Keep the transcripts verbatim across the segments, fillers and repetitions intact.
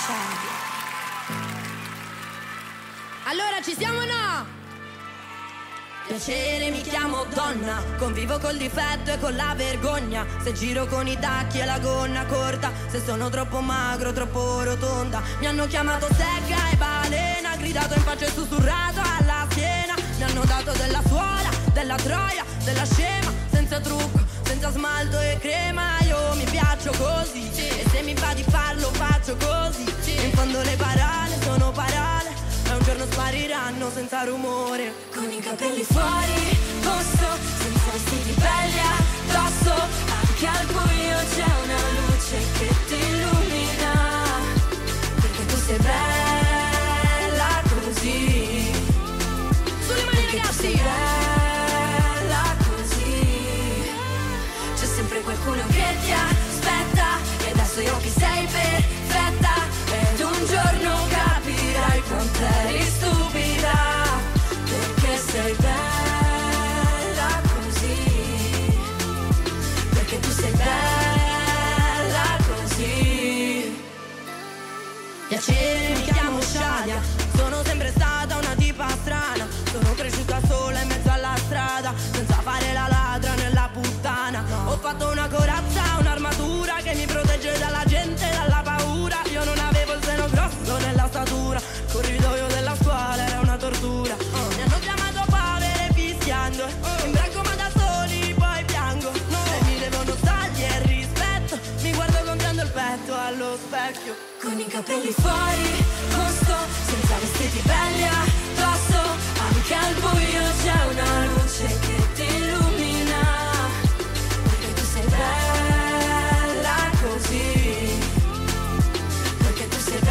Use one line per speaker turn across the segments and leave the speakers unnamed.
Sciadia.
Allora ci siamo o no?
Piacere, mi chiamo donna, convivo col difetto e con la vergogna. Se giro con i tacchi e la gonna corta, se sono troppo magro, troppo rotonda. Mi hanno chiamato secca e balena, gridato in faccia e sussurrato alla schiena. Mi hanno dato della suola, della troia, della scema, senza trucco, senza smalto e crema. Io mi piaccio così, e se mi va di farlo faccio così. In fondo le parole sono parole, e un giorno spariranno senza rumore.
Con i capelli fuori posto, senza vestiti belli addosso, anche al buio c'è una luce che ti illumina, perché tu sei bella così.
Sulle mani
Perché
ragazzi!
tu sei bella così. C'è sempre qualcuno che ti aspetta, e adesso io che sei perfetta, ed un giorno capirai quanto eri stupida, perché sei bella così, perché tu sei bella così.
Piacere, mi chiamo Sciadia, sono sempre stata una tipa strana. Sono cresciuta sola in mezzo alla strada, senza fare la ladra nella puttana. Ho fatto una corazza, un'armatura che mi protegge dalla gente, dalla paura. Io non avevo il seno grosso nella statura, il corridoio della scuola era una tortura. Mi hanno chiamato povere fischiando, in branco ma da soli poi piango. E mi devono tagli e rispetto, mi guardo gonfiando il petto allo specchio.
Con i capelli fuori posto, senza vestiti belli addosso, anche al buio c'è una luce che ti illumina, perché tu sei bella così, perché tu sei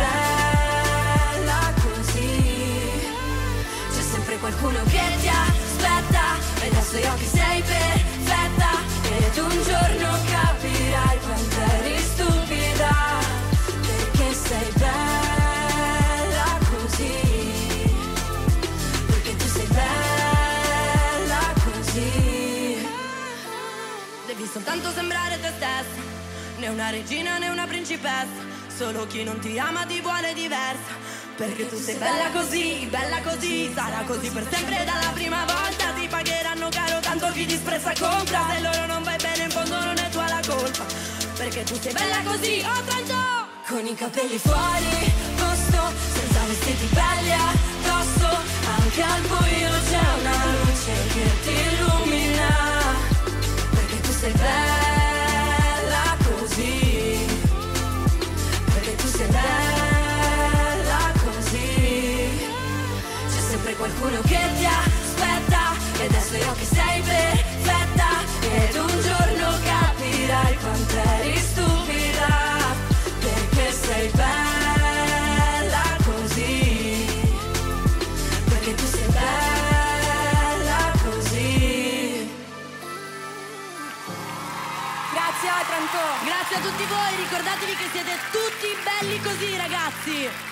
bella così. C'è sempre qualcuno che ti aspetta, e adesso io che sei perfetta, ed un giorno capirai quanto eri stupida, perché sei bella così, perché tu sei bella così.
Devi soltanto sembrare te stessa, né una regina né una principessa. Solo chi non ti ama ti vuole diversa, perché tu sei bella così, bella così. Sarà così per sempre dalla prima volta. Ti pagheranno caro tanto chi disprezza compra. Se loro non vai bene in fondo non è tua la colpa, perché tu sei bella così. Oh Trancio!
Con i capelli fuori posto, senza vestiti belli addosso, anche al buio c'è una luce che ti illumina, perché tu sei bella così, perché tu sei bella così. C'è sempre qualcuno che ti aspetta, e adesso io che sei perfetta, ed un giorno capirai quanto eri stupida, perché sei bella così, perché tu sei bella così.
Grazie a Tranco, grazie a tutti voi. Ricordatevi che siete tutti belli così, ragazzi.